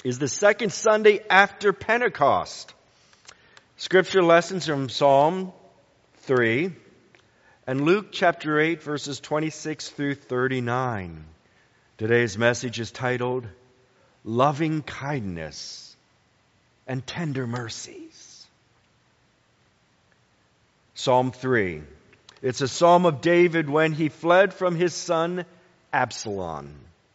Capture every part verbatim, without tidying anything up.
is the second Sunday after Pentecost. Scripture lessons from Psalm three and Luke chapter eight, verses twenty-six through thirty-nine. Today's message is titled, Loving Kindness and Tender Mercies. Psalm three. It's a psalm of David when he fled from his son Absalom.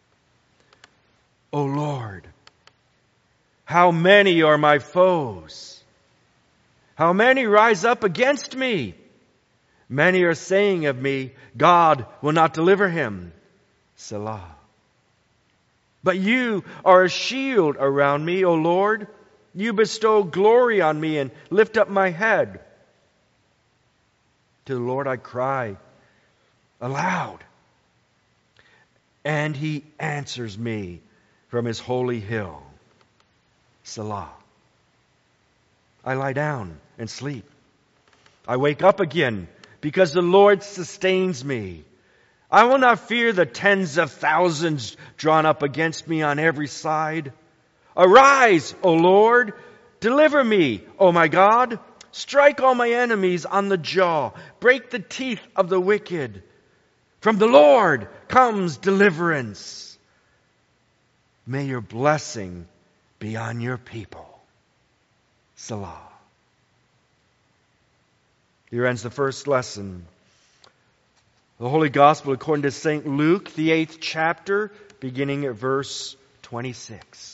O Lord, how many are my foes? How many rise up against me? Many are saying of me, God will not deliver him. Selah. But you are a shield around me, O Lord. You bestow glory on me and lift up my head. To the Lord I cry aloud, and he answers me from his holy hill. Selah. I lie down and sleep. I wake up again because the Lord sustains me. I will not fear the tens of thousands drawn up against me on every side. Arise, O Lord, deliver me, O my God. Strike all my enemies on the jaw. Break the teeth of the wicked. From the Lord comes deliverance. May your blessing be on your people. Selah. Here ends the first lesson. The Holy Gospel according to Saint Luke, the eighth chapter, beginning at verse twenty-six.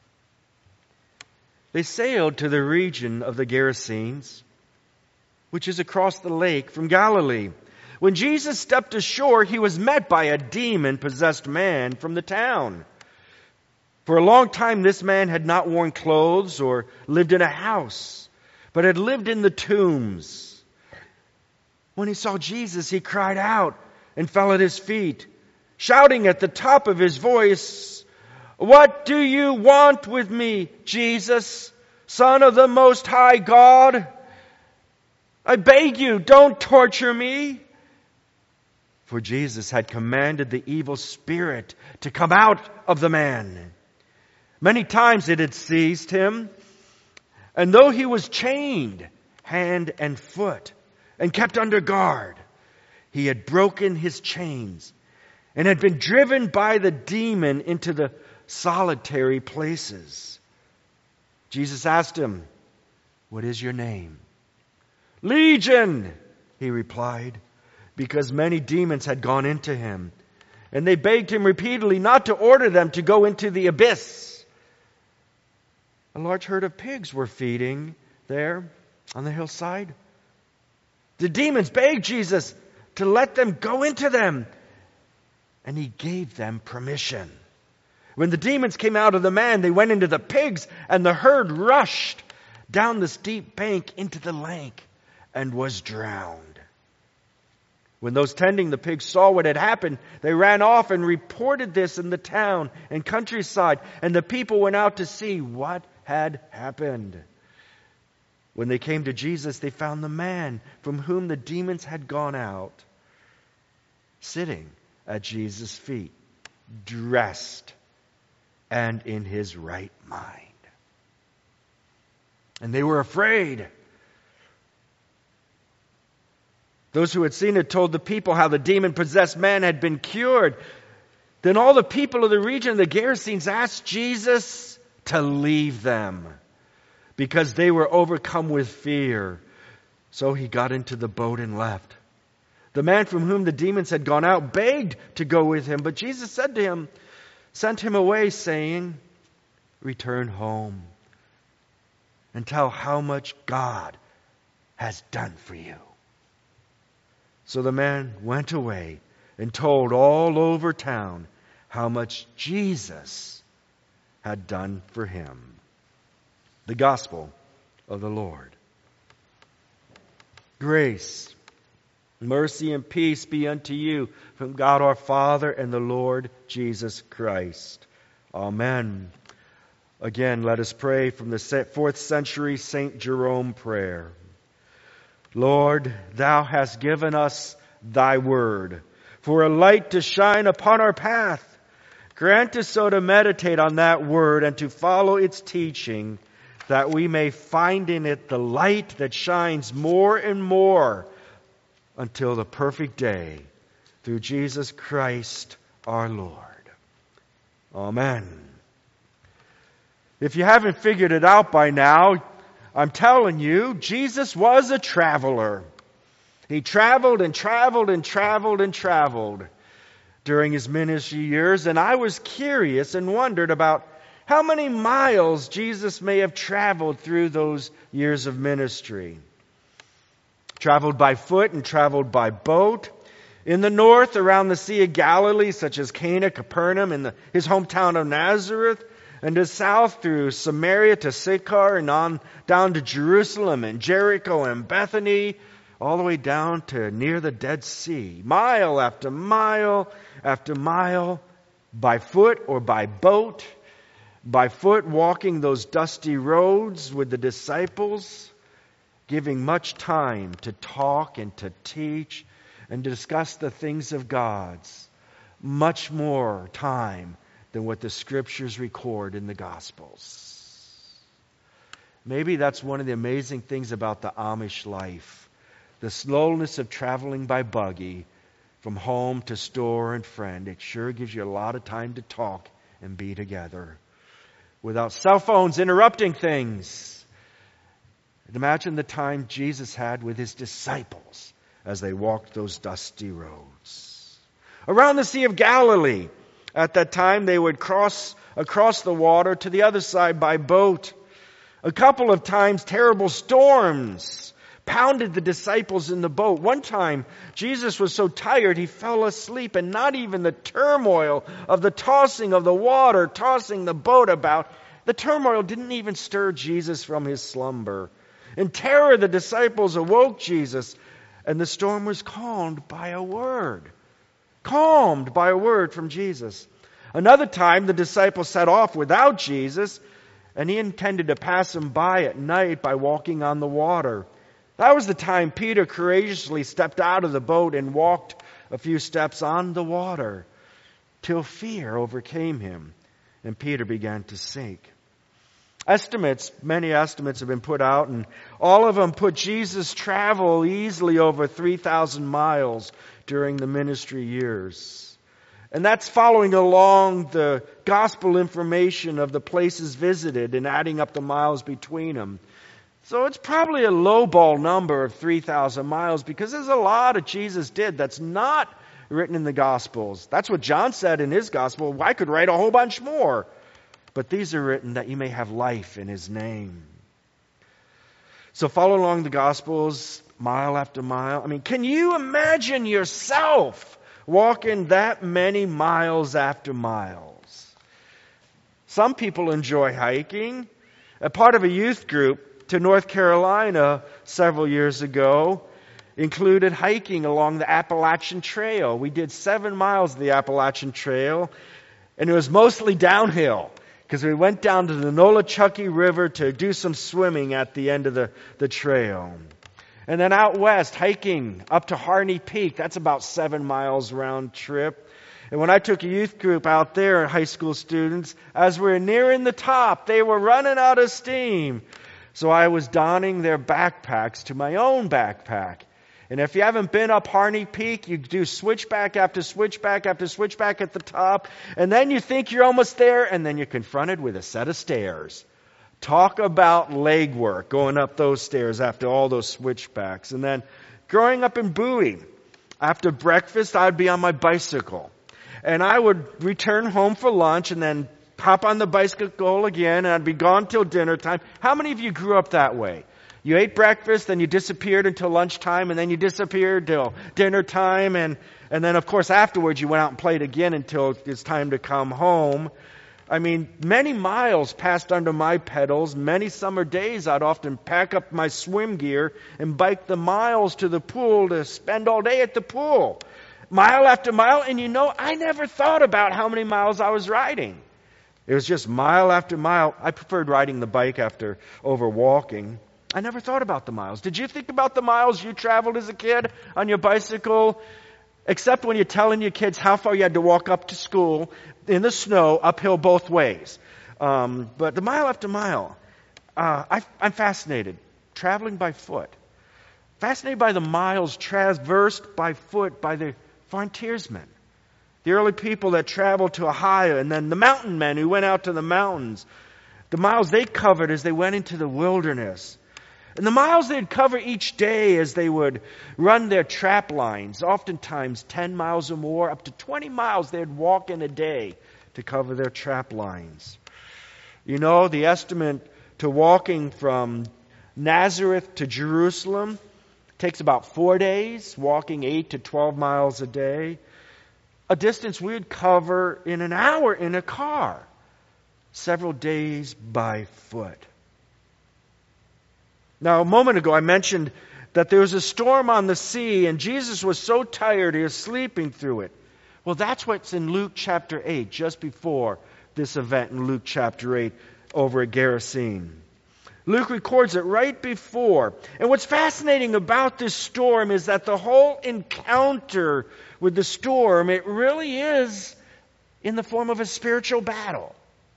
They sailed to the region of the Gerasenes, which is across the lake from Galilee. When Jesus stepped ashore, he was met by a demon-possessed man from the town. For a long time, this man had not worn clothes or lived in a house, but had lived in the tombs. When he saw Jesus, he cried out and fell at his feet, shouting at the top of his voice, What do you want with me, Jesus, Son of the Most High God? I beg you, don't torture me. For Jesus had commanded the evil spirit to come out of the man. Many times it had seized him, and though he was chained hand and foot and kept under guard, he had broken his chains and had been driven by the demon into the solitary places. Jesus asked him, What is your name? Legion, he replied, because many demons had gone into him. And they begged him repeatedly not to order them to go into the abyss. A large herd of pigs were feeding there on the hillside. The demons begged Jesus to let them go into them, and he gave them permission. When the demons came out of the man, they went into the pigs, and the herd rushed down the steep bank into the lake and was drowned. When those tending the pigs saw what had happened, they ran off and reported this in the town and countryside, and the people went out to see what had happened. When they came to Jesus, they found the man from whom the demons had gone out sitting at Jesus' feet, dressed and in his right mind. And they were afraid. Those who had seen it told the people how the demon-possessed man had been cured. Then all the people of the region of the Gerasenes asked Jesus to leave them because they were overcome with fear. So he got into the boat and left. The man from whom the demons had gone out begged to go with him, but Jesus said to him, sent him away, saying, Return home and tell how much God has done for you. So the man went away and told all over town how much Jesus had done for him. The Gospel of the Lord. Grace, mercy, and peace be unto you from God our Father and the Lord Jesus Christ. Amen. Again, let us pray from the fourth century Saint Jerome prayer. Lord, thou hast given us thy word for a light to shine upon our path. Grant us so to meditate on that word and to follow its teaching, that we may find in it the light that shines more and more until the perfect day, through Jesus Christ our Lord. Amen. If you haven't figured it out by now, I'm telling you, Jesus was a traveler. He traveled and traveled and traveled and traveled during his ministry years, and I was curious and wondered about how many miles Jesus may have traveled through those years of ministry. Traveled by foot and traveled by boat. In the north, around the Sea of Galilee, such as Cana, Capernaum, and his hometown of Nazareth, and to south through Samaria to Sychar, and on down to Jerusalem and Jericho and Bethany, all the way down to near the Dead Sea. Mile after mile after mile, by foot or by boat, by foot walking those dusty roads with the disciples, giving much time to talk and to teach and discuss the things of God's. Much more time than what the Scriptures record in the Gospels. Maybe that's one of the amazing things about the Amish life. The slowness of traveling by buggy from home to store and friend. It sure gives you a lot of time to talk and be together without cell phones interrupting things. Imagine the time Jesus had with his disciples as they walked those dusty roads. Around the Sea of Galilee, at that time they would cross across the water to the other side by boat. A couple of times terrible storms pounded the disciples in the boat. One time, Jesus was so tired he fell asleep, and not even the turmoil of the tossing of the water, tossing the boat about, the turmoil didn't even stir Jesus from his slumber. In terror, the disciples awoke Jesus, and the storm was calmed by a word. Calmed by a word from Jesus. Another time, the disciples set off without Jesus, and he intended to pass them by at night by walking on the water. That was the time Peter courageously stepped out of the boat and walked a few steps on the water till fear overcame him and Peter began to sink. Estimates, many estimates have been put out, and all of them put Jesus' travel easily over three thousand miles during the ministry years. And that's following along the gospel information of the places visited and adding up the miles between them. So it's probably a lowball number of three thousand miles, because there's a lot of Jesus did that's not written in the Gospels. That's what John said in his Gospel. Well, I could write a whole bunch more. But these are written that you may have life in his name. So follow along the Gospels, mile after mile. I mean, can you imagine yourself walking that many miles after miles? Some people enjoy hiking. A part of a youth group to North Carolina several years ago included hiking along the Appalachian Trail. We did seven miles of the Appalachian Trail, and it was mostly downhill because we went down to the Nolichucky River to do some swimming at the end of the, the trail. And then out west, hiking up to Harney Peak. That's about seven miles round trip. And when I took a youth group out there, high school students, as we were nearing the top, they were running out of steam. So I was donning their backpacks to my own backpack. And if you haven't been up Harney Peak, you do switchback after switchback after switchback at the top. And then you think you're almost there, and then you're confronted with a set of stairs. Talk about leg work, going up those stairs after all those switchbacks. And then growing up in Bowie, after breakfast, I'd be on my bicycle. And I would return home for lunch and then hop on the bicycle again, and I'd be gone till dinner time. How many of you grew up that way? You ate breakfast, then you disappeared until lunchtime, and then you disappeared till dinner time, and, and then, of course, afterwards you went out and played again until it's time to come home. I mean, many miles passed under my pedals. Many summer days I'd often pack up my swim gear and bike the miles to the pool to spend all day at the pool. Mile after mile, and you know, I never thought about how many miles I was riding. It was just mile after mile. I preferred riding the bike after over walking. I never thought about the miles. Did you think about the miles you traveled as a kid on your bicycle? Except when you're telling your kids how far you had to walk up to school in the snow, uphill both ways. Um, but the mile after mile, uh, I, I'm fascinated. Traveling by foot. Fascinated by the miles traversed by foot by the frontiersmen. The early people that traveled to Ohio, and then the mountain men who went out to the mountains. The miles they covered as they went into the wilderness. And the miles they'd cover each day as they would run their trap lines, oftentimes ten miles or more, up to twenty miles they'd walk in a day to cover their trap lines. You know, the estimate to walking from Nazareth to Jerusalem takes about four days, walking eight to twelve miles a day. A distance we'd cover in an hour in a car, several days by foot. Now, a moment ago I mentioned that there was a storm on the sea and Jesus was so tired he was sleeping through it. Well, that's what's in Luke chapter eight, just before this event in Luke chapter eight over at Gerasene. Luke records it right before. And what's fascinating about this storm is that the whole encounter with the storm, it really is in the form of a spiritual battle.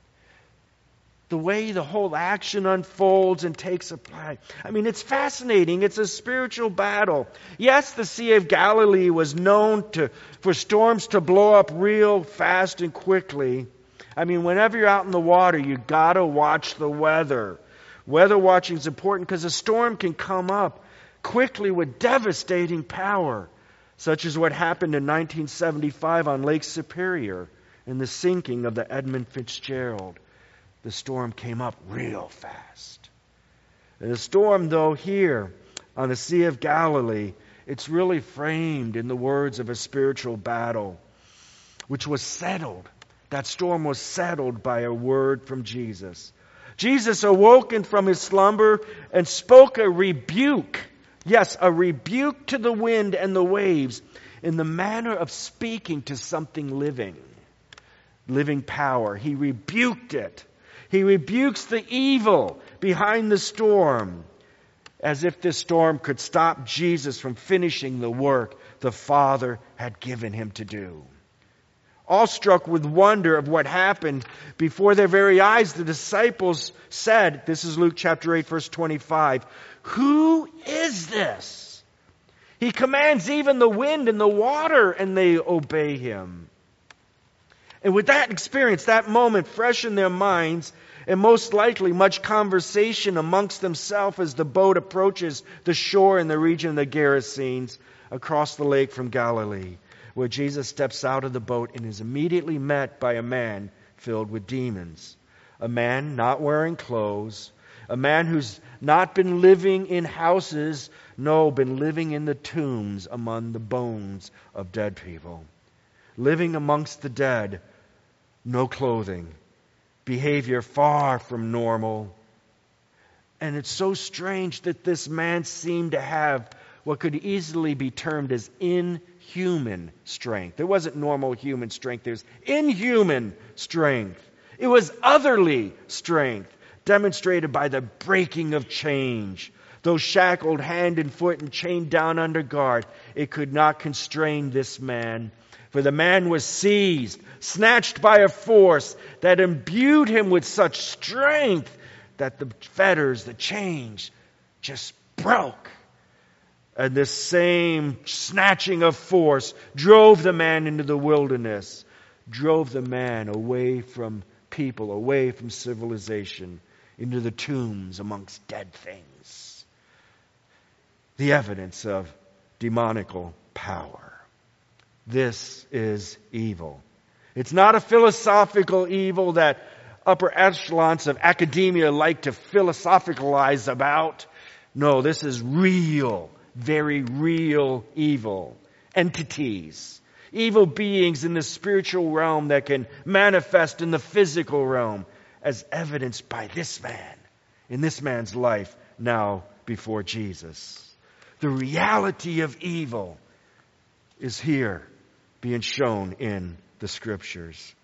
The way the whole action unfolds and takes place. I mean, it's fascinating. It's a spiritual battle. Yes, the Sea of Galilee was known to for storms to blow up real fast and quickly. I mean, whenever you're out in the water, you gotta watch the weather. Weather watching is important because a storm can come up quickly with devastating power, such as what happened in nineteen seventy-five on Lake Superior in the sinking of the Edmund Fitzgerald. The storm came up real fast. And the storm, though, here on the Sea of Galilee, it's really framed in the words of a spiritual battle, which was settled. That storm was settled by a word from Jesus. Jesus, awoken from his slumber, and spoke a rebuke. Yes, a rebuke to the wind and the waves in the manner of speaking to something living. Living power. He rebuked it. He rebukes the evil behind the storm, as if this storm could stop Jesus from finishing the work the Father had given him to do. Awestruck with wonder of what happened before their very eyes, the disciples said, this is Luke chapter eight, verse twenty-five, "Who is this? He commands even the wind and the water, and they obey him." And with that experience, that moment fresh in their minds, and most likely much conversation amongst themselves as the boat approaches the shore in the region of the Gerasenes across the lake from Galilee, where Jesus steps out of the boat and is immediately met by a man filled with demons. A man not wearing clothes, a man who's not been living in houses, no, been living in the tombs among the bones of dead people. Living amongst the dead, no clothing, behavior far from normal. And it's so strange that this man seemed to have what could easily be termed as inhuman strength. It wasn't normal human strength. It was inhuman strength. It was otherly strength, demonstrated by the breaking of change. Though shackled hand and foot and chained down under guard, it could not constrain this man. For the man was seized, snatched by a force that imbued him with such strength that the fetters, the chains, just broke. And this same snatching of force drove the man into the wilderness, drove the man away from people, away from civilization, into the tombs amongst dead things. The evidence of demonical power. This is evil. It's not a philosophical evil that upper echelons of academia like to philosophicalize about. No, this is real, very real evil. Entities. Evil beings in the spiritual realm that can manifest in the physical realm, as evidenced by this man, in this man's life now before Jesus. The reality of evil is here being shown in the Scriptures.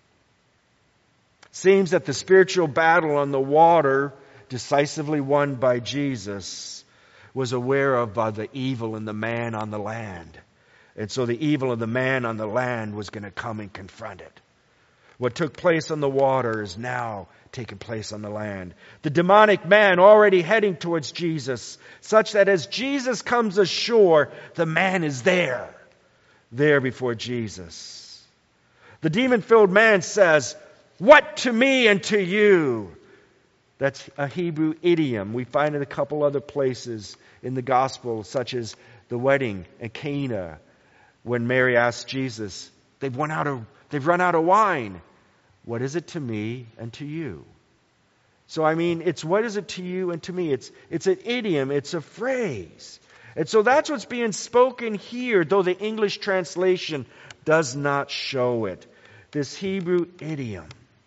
Seems that the spiritual battle on the water, decisively won by Jesus, was aware of by the evil in the man on the land. And so the evil of the man on the land was going to come and confront it. What took place on the water is now taking place on the land. The demonic man already heading towards Jesus, such that as Jesus comes ashore, the man is there, there before Jesus. The demon-filled man says, "What to me and to you?" That's a Hebrew idiom. We find it a couple other places in the gospel, such as the wedding at Cana, when Mary asked Jesus, they've run out of, they've run out of wine. What is it to me and to you? So, I mean, it's what is it to you and to me? It's, it's an idiom. It's a phrase. And so that's what's being spoken here, though the English translation does not show it. This Hebrew idiom.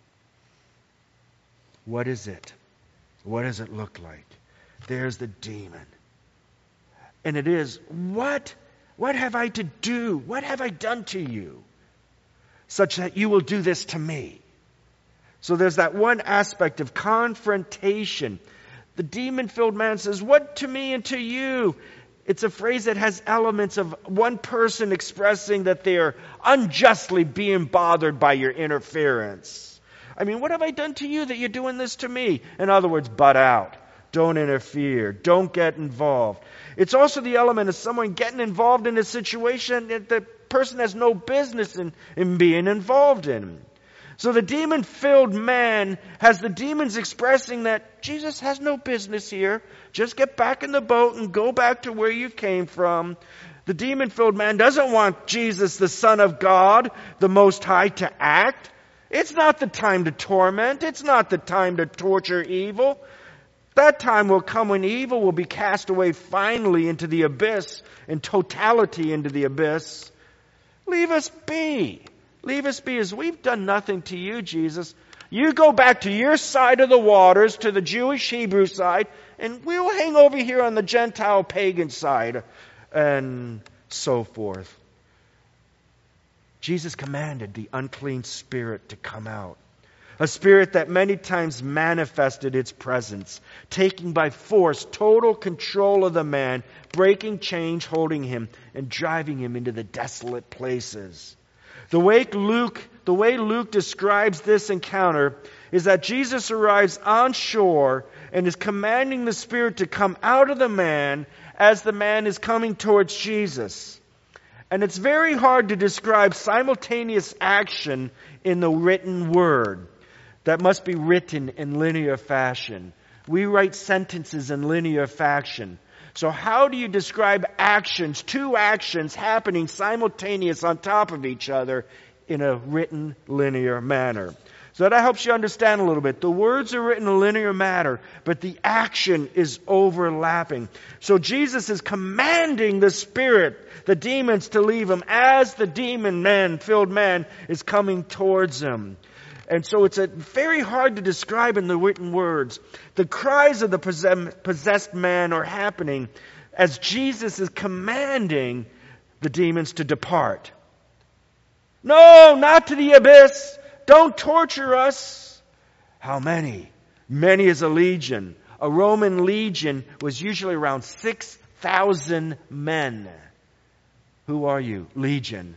What is it? What does it look like? There's the demon. And it is, what? What have I to do? What have I done to you? Such that you will do this to me. So there's that one aspect of confrontation. The demon-filled man says, "What to me and to you?" It's a phrase that has elements of one person expressing that they are unjustly being bothered by your interference. I mean, what have I done to you that you're doing this to me? In other words, butt out. Don't interfere. Don't get involved. It's also the element of someone getting involved in a situation that the person has no business in, in being involved in. So the demon-filled man has the demons expressing that Jesus has no business here. Just get back in the boat and go back to where you came from. The demon-filled man doesn't want Jesus, the Son of God, the Most High, to act. It's not the time to torment. It's not the time to torture evil. That time will come when evil will be cast away finally into the abyss, in totality into the abyss. Leave us be. Leave us be, as we've done nothing to you, Jesus. You go back to your side of the waters, to the Jewish Hebrew side, and we'll hang over here on the Gentile pagan side, and so forth. Jesus commanded the unclean spirit to come out. A spirit that many times manifested its presence, taking by force total control of the man, breaking chains holding him, and driving him into the desolate places. The way Luke, the way Luke describes this encounter is that Jesus arrives on shore and is commanding the spirit to come out of the man as the man is coming towards Jesus. And it's very hard to describe simultaneous action in the written word that must be written in linear fashion. We write sentences in linear fashion. So how do you describe actions, two actions happening simultaneous on top of each other in a written linear manner? So that helps you understand a little bit. The words are written in a linear manner, but the action is overlapping. So Jesus is commanding the spirit, the demons, to leave him as the demon man, filled man, is coming towards him. And so it's a very hard to describe in the written words. The cries of the possessed man are happening as Jesus is commanding the demons to depart. No, not to the abyss. Don't torture us. How many? Many as a legion. A Roman legion was usually around six thousand men. Who are you? Legion.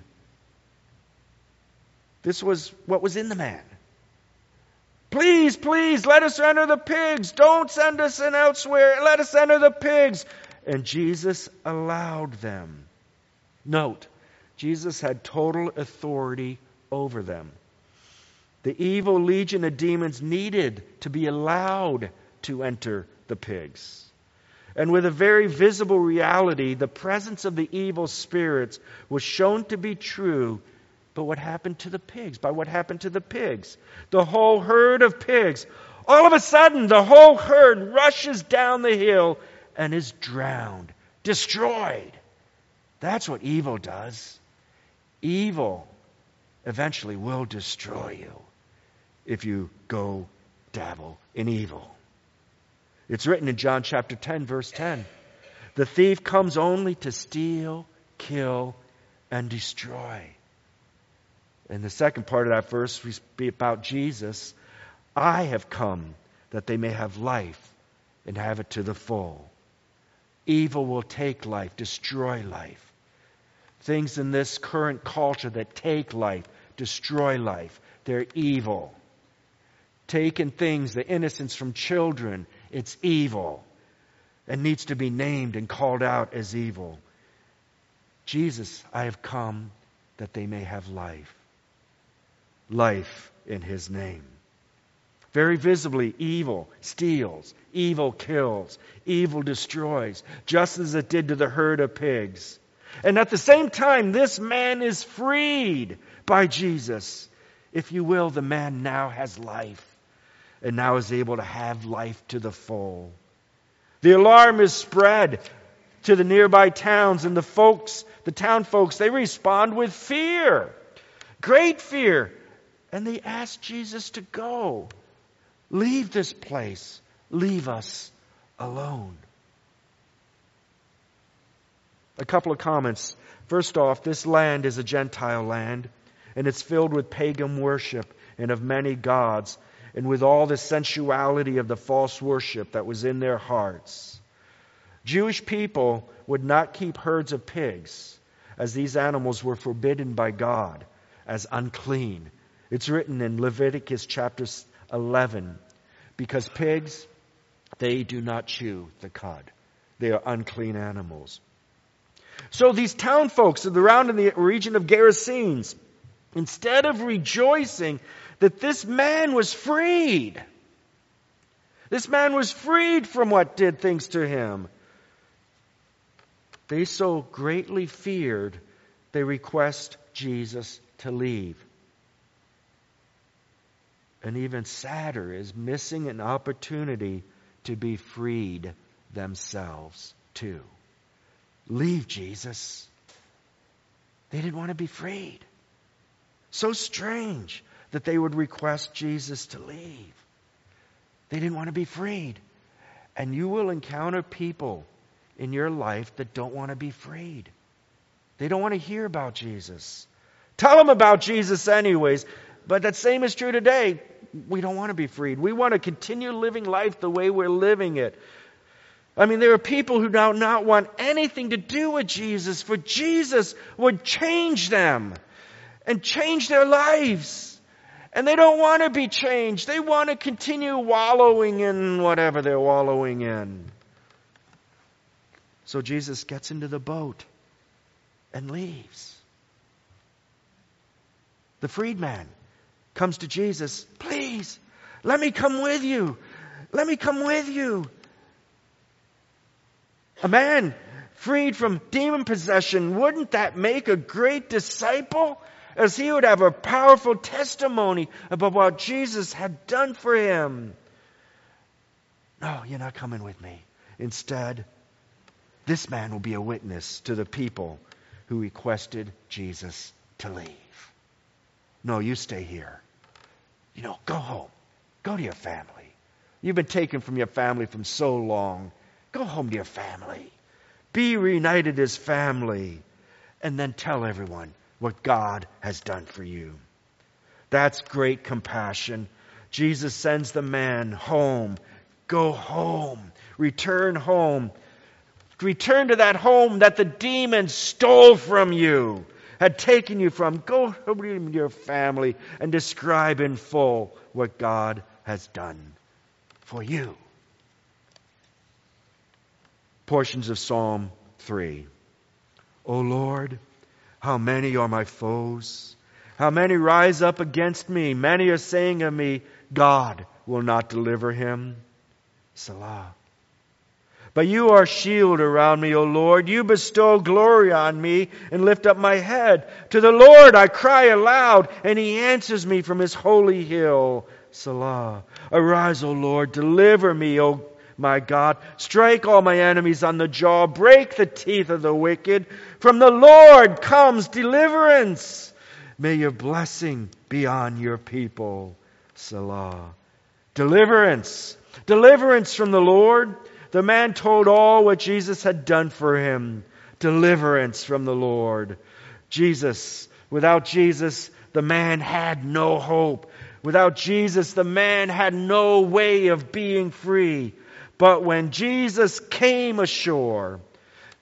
This was what was in the man. Please, please, let us enter the pigs. Don't send us in elsewhere. Let us enter the pigs. And Jesus allowed them. Note, Jesus had total authority over them. The evil legion of demons needed to be allowed to enter the pigs. And with a very visible reality, the presence of the evil spirits was shown to be true. But what happened to the pigs? By what happened to the pigs? The whole herd of pigs. All of a sudden, the whole herd rushes down the hill and is drowned, destroyed. That's what evil does. Evil eventually will destroy you if you go dabble in evil. It's written in John chapter ten, verse ten. The thief comes only to steal, kill, and destroy. And the second part of that verse will be about Jesus. I have come that they may have life and have it to the full. Evil will take life, destroy life. Things in this current culture that take life, destroy life. They're evil. Taking things, the innocence from children, it's evil. And needs to be named and called out as evil. Jesus, I have come that they may have life. Life in His name. Very visibly, evil steals, evil kills, evil destroys, just as it did to the herd of pigs. And at the same time, this man is freed by Jesus. If you will, the man now has life and now is able to have life to the full. The alarm is spread to the nearby towns, and the folks, the town folks, they respond with fear, great fear. And they ask Jesus to go. Leave this place. Leave us alone. A couple of comments. First off, this land is a Gentile land, and it's filled with pagan worship and of many gods, and with all the sensuality of the false worship that was in their hearts. Jewish people would not keep herds of pigs, as these animals were forbidden by God as unclean. It's written in Leviticus chapter eleven, because pigs, they do not chew the cud. They are unclean animals. So these town folks around in the region of Gerasenes, instead of rejoicing that this man was freed, this man was freed from what did things to him, they so greatly feared, they request Jesus to leave. And even sadder is missing an opportunity to be freed themselves too. Leave, Jesus. They didn't want to be freed. So strange that they would request Jesus to leave. They didn't want to be freed. And you will encounter people in your life that don't want to be freed. They don't want to hear about Jesus. Tell them about Jesus anyways. But that same is true today. We don't want to be freed. We want to continue living life the way we're living it. I mean, there are people who do not want anything to do with Jesus, for Jesus would change them and change their lives. And they don't want to be changed. They want to continue wallowing in whatever they're wallowing in. So Jesus gets into the boat and leaves. The freedman comes to Jesus. Please, let me come with you. Let me come with you. A man freed from demon possession, wouldn't that make a great disciple? As he would have a powerful testimony about what Jesus had done for him. No, you're not coming with me. Instead, this man will be a witness to the people who requested Jesus to leave. No, you stay here. You know, go home. Go to your family. You've been taken from your family for so long. Go home to your family. Be reunited as family. And then tell everyone what God has done for you. That's great compassion. Jesus sends the man home. Go home. Return home. Return to that home that the demons stole from you, had taken you from. Go home to your family and describe in full what God has done for you. Portions of Psalm three. O Lord, how many are my foes? How many rise up against me? Many are saying of me, God will not deliver him. Selah. But you are a shield around me, O Lord. You bestow glory on me and lift up my head. To the Lord I cry aloud, and he answers me from his holy hill. Selah. Arise, O Lord, deliver me, O my God. Strike all my enemies on the jaw. Break the teeth of the wicked. From the Lord comes deliverance. May your blessing be on your people. Selah. Deliverance. Deliverance from the Lord. The man told all what Jesus had done for him. Deliverance from the Lord. Jesus. Without Jesus, the man had no hope. Without Jesus, the man had no way of being free. But when Jesus came ashore,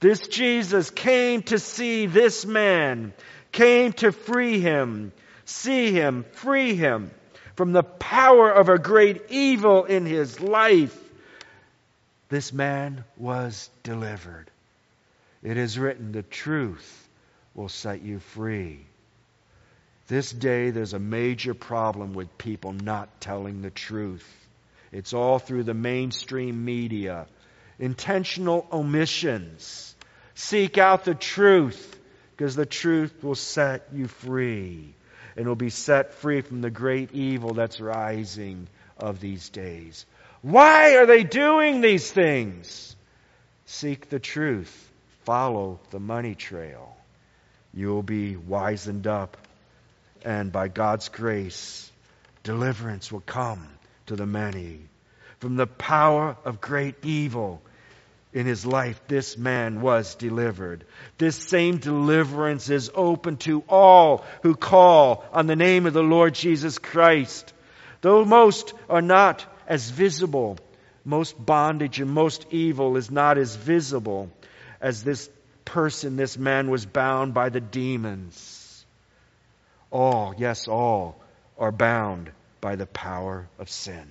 This Jesus came to see this man, came to free him, see him, free him from the power of a great evil in his life. This man was delivered. It is written, the truth will set you free. This day there's a major problem with people not telling the truth. It's all through the mainstream media. Intentional omissions. Seek out the truth, because the truth will set you free. And will be set free from the great evil that's rising of these days. Why are they doing these things? Seek the truth. Follow the money trail. You will be wizened up. And by God's grace, deliverance will come to the many. From the power of great evil in his life, this man was delivered. This same deliverance is open to all who call on the name of the Lord Jesus Christ. Though most are not as visible, most bondage and most evil is not as visible as this person, this man was bound by the demons. All, yes, all are bound by the power of sin.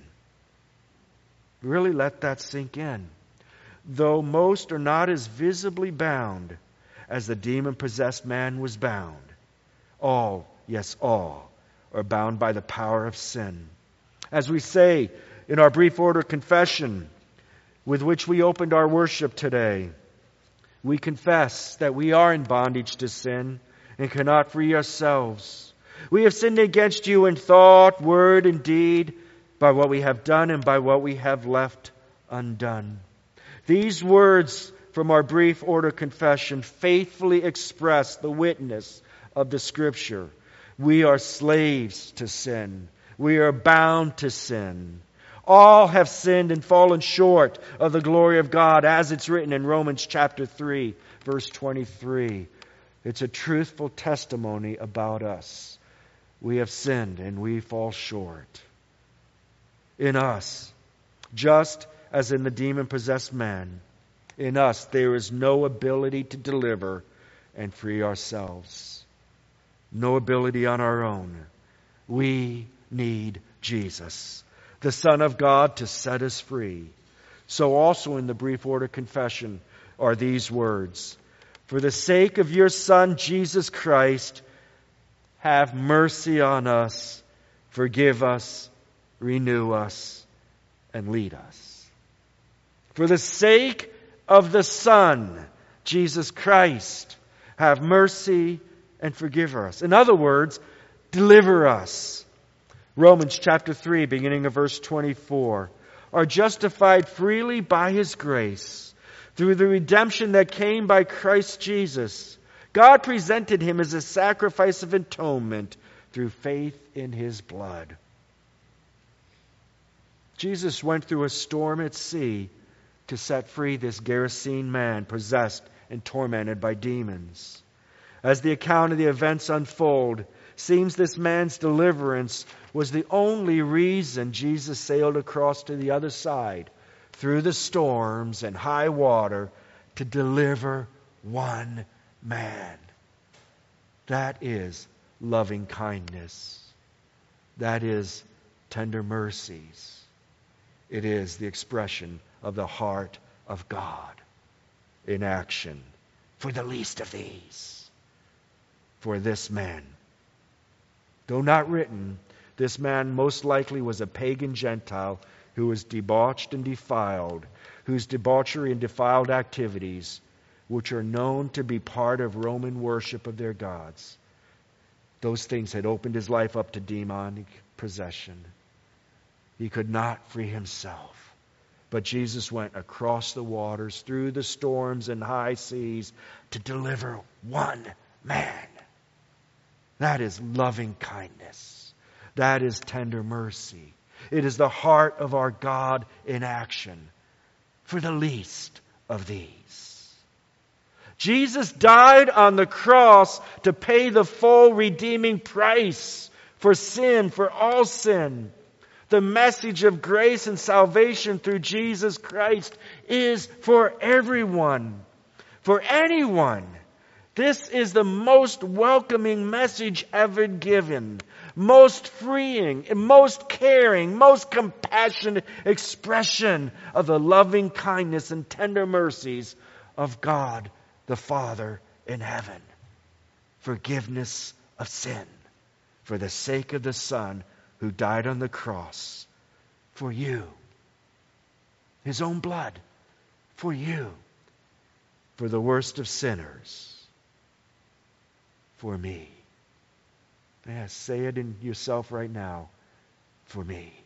Really let that sink in. Though most are not as visibly bound as the demon-possessed man was bound, all, yes, all, are bound by the power of sin. As we say in our brief order confession with which we opened our worship today, we confess that we are in bondage to sin and cannot free ourselves. We have sinned against you in thought, word, and deed, by what we have done and by what we have left undone. These words from our brief order confession faithfully express the witness of the Scripture. We are slaves to sin. We are bound to sin. All have sinned and fallen short of the glory of God, as it's written in Romans chapter three, verse twenty-three. It's a truthful testimony about us. We have sinned and we fall short. In us, just as in the demon-possessed man, in us there is no ability to deliver and free ourselves. No ability on our own. We need Jesus, the Son of God, to set us free. So also in the brief order confession are these words. For the sake of your Son, Jesus Christ, have mercy on us, forgive us, renew us, and lead us. For the sake of the Son, Jesus Christ, have mercy and forgive us. In other words, deliver us. Romans chapter three, beginning of verse twenty-four, are justified freely by His grace through the redemption that came by Christ Jesus. God presented Him as a sacrifice of atonement through faith in His blood. Jesus went through a storm at sea to set free this Gerasene man possessed and tormented by demons. As the account of the events unfold, seems this man's deliverance was the only reason Jesus sailed across to the other side through the storms and high water to deliver one man. That is loving kindness. That is tender mercies. It is the expression of the heart of God in action for the least of these, for this man. Though not written, this man most likely was a pagan Gentile who was debauched and defiled, whose debauchery and defiled activities, which are known to be part of Roman worship of their gods, those things had opened his life up to demonic possession. He could not free himself. But Jesus went across the waters, through the storms and high seas, to deliver one man. That is loving kindness. That is tender mercy. It is the heart of our God in action for the least of these. Jesus died on the cross to pay the full redeeming price for sin, for all sin. The message of grace and salvation through Jesus Christ is for everyone. for anyone. This is the most welcoming message ever given, most freeing, most caring, most compassionate expression of the loving kindness and tender mercies of God the Father in heaven. Forgiveness of sin for the sake of the Son who died on the cross for you. His own blood for you. For the worst of sinners. For me. Yeah, say it in yourself right now. For me.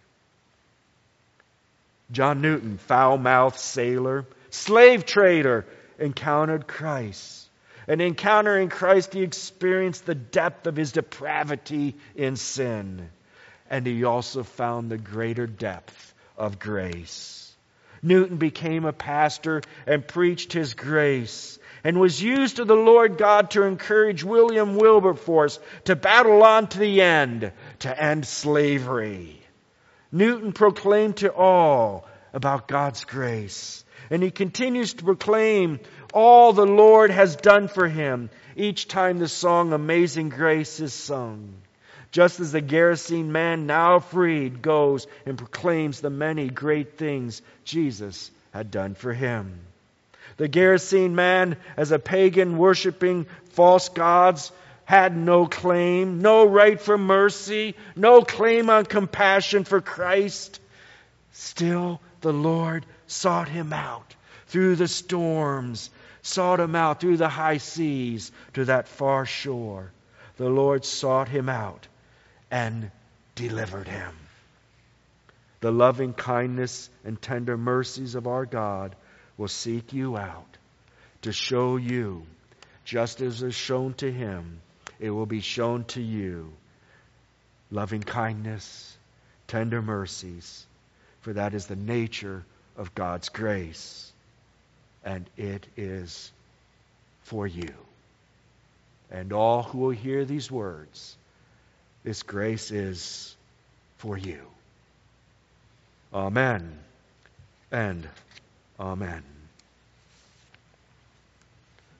John Newton, foul-mouthed sailor, slave trader, encountered Christ. And encountering Christ, he experienced the depth of his depravity in sin. And he also found the greater depth of grace. Newton became a pastor and preached his grace, and was used to the Lord God to encourage William Wilberforce to battle on to the end, to end slavery. Newton proclaimed to all about God's grace, and he continues to proclaim all the Lord has done for him each time the song Amazing Grace is sung. Just as the Gerasene man, now freed, goes and proclaims the many great things Jesus had done for him. The Gerasene man, as a pagan worshiping false gods, had no claim, no right for mercy, no claim on compassion for Christ. Still, the Lord sought him out through the storms, sought him out through the high seas to that far shore. The Lord sought him out and delivered him. The loving kindness and tender mercies of our God will seek you out to show you, just as is shown to him, it will be shown to you. Loving kindness, tender mercies, for that is the nature of God's grace, and it is for you. And all who will hear these words, this grace is for you. Amen and amen.